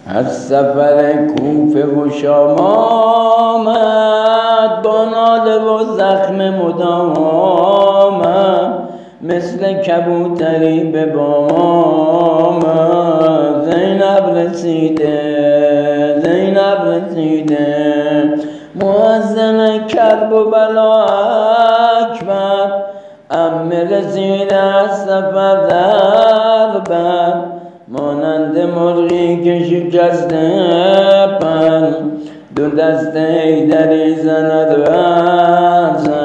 از سفر کوفه و شام آمد با ناله و زخم مدام، مثل کبوتری به بام آمد. زینب رسیده مؤذن کرب و بلا اکبر، عمه رسیده از سفر در بر، مانند مرغی که شکسته پر، دو دست حیدری زند رزم،